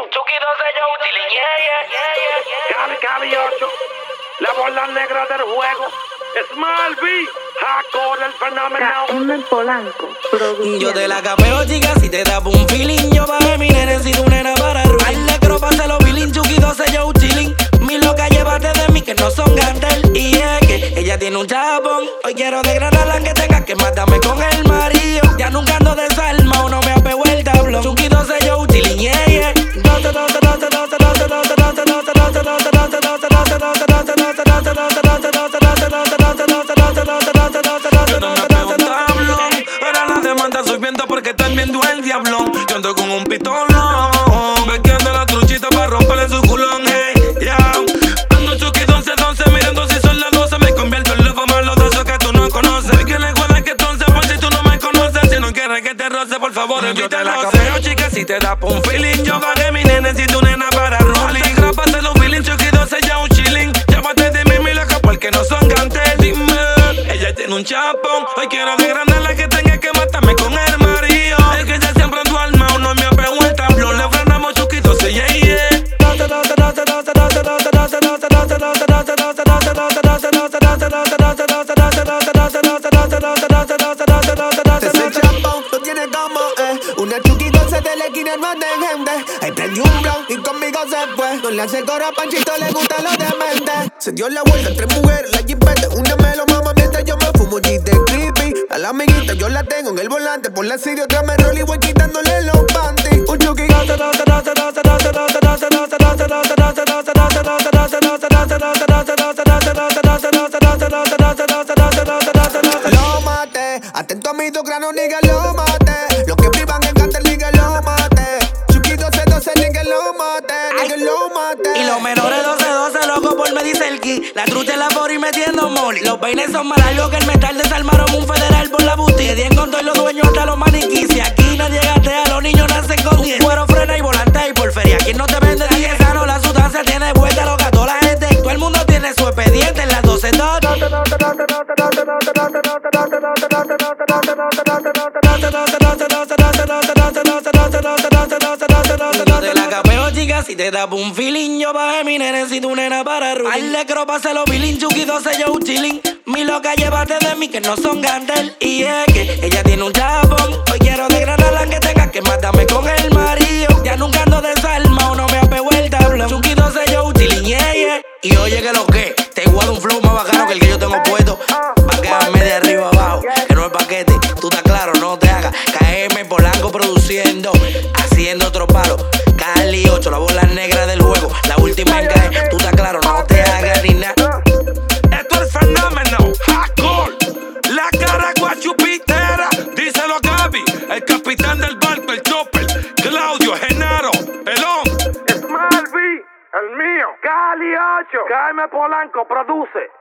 Chucky 12 Joe chilling, Cali 8, la bola negra del juego. Small B, Hardcore el fenómeno. KM Polanco, produciendo. Yo te la capeo, chica, si te da un feeling. Yo bajé mi nene, si tu nena para ruin. Al necro pase los feeling, Chucky 12 Joe chilling. Mi loca, llévate de mí que no son gantel. Y es que ella tiene un chapón. Hoy quiero desgranarla que tenga que matarme con el marido. Ya nunca ando desalmado, no me apego el tablón. Chucky 12 Joe chilling, yeah. 12, 12, 12, 12, 12, 12, 12, 12, 12, 12, 12, 12, 12, 12, 12, 12, 12, 12, 12, 12, 12, 12, 12, 12, 12, 12, 12, 12, 12, yo no me pego un tablón. Ahora las demandas soy viendo porque están viendo el diablón. Yo ando con un pistolón, bequeando la truchita para romperle su culón. Hey, yeah. Ando Chucky 12, 12, mirando si son las 12. Me convierto en loco más los 12 que tú no conoces. Que le juegas que entonces por si tú no me conoces. Si no quieres que te roce, por favor, yo te la cafeo, chica, si te da pa' un feeling. Yo bajé mi nene, si tu nena para rolling. Grápate los feeling, Chucky 12 ya un chilling. Llámate de mí, mi loca, porque no son gantes. Dime, ella tiene un chapón. Hoy quiero desgranarla que tenga que matarme con el marido. Es que ella siempre ando armado, no me apego el tablón. Le frenamos Chucky 12, yeah, yeah. 12, 12, 12, 12, 12, 12, 12, 12, 12, 12, 12, 12, 12, 12, 12, 12, 12, 12, 12, 12, 12, 12, 12, 12, 12, 12, 12, 12, 12, 12, 12. Ese chapón no tiene como, una Chucky 12 de la esquina no de gente. Ahí prendió un blow y conmigo se fue. No le hace coro a Panchito, le gusta lo demente. Se dio la vuelta entre mujeres, la jipeta. Una me lo mama mientras yo me fumo G de creepy. A la amiguita yo la tengo en el volante. Por la Sirio otra me roll y voy quitándole los panties. Un Chucky 12, 12, 12, 12, 12, 12, 12, 12, 12, 12, 12, 12, 12, 12, 12, 12, 12, 12, 12, 12, 12, 12, 12, 12, 12, 12, 12, 12, 12, 12, 12. Lo maté, atento a mi dos granos, nigga, lo maté. Los que privan en canter, nigga, lo maté. Chucky 12, 12, nigga, lo maté, nigga, lo maté. Y los menores 12, 12, loco por me dice el ki. La trucha en la bori metiendo molly. Los peines son más largos que el metal. Desarmaron un federal por la busti. Que dien con todos los dueños hasta los maniquís. Si aquí nadie gatea, los niños nacen con 10. Cuero, frena y volante y por feria. ¿Quién no te vende 10? Esa no, la sustancia tiene vuelta loca. Toda la gente, todo el mundo tiene su expediente en las 12, 12. Yo te la capeo, chica, si te da un feeling. Yo bajé mi nene, si tu nena para ruin. Al necro pase los feeling, Chucky 12 Joe chilling. Mi loca, llévate de mí que no son gantel. Y es que ella tiene un chapón. Hoy quiero desgranarla que tenga que matarme con el marido. Ya nunca ando desalmado, no me apego el tablón. Chucky 12 Joe chilling, yeah, yeah. Y oye que lo que, te guardo un flow más bacano que el que yo tengo puesto. Va a quedarme de arriba abajo, que no es paquete. Tú estás claro, no te hagas. KM Polanco produciendo, haciendo otro palo. Cali 8, la bola negra del juego. La última en caer, tú estás claro, no te hagas ni nada. Esto es fenómeno, hardcore. La cara guachupitera, díselo a Gaby. El capitán del barco, el chopper. Claudio, Genaro, Pelón. Small B, el mío. Cali 8, KM Polanco produce.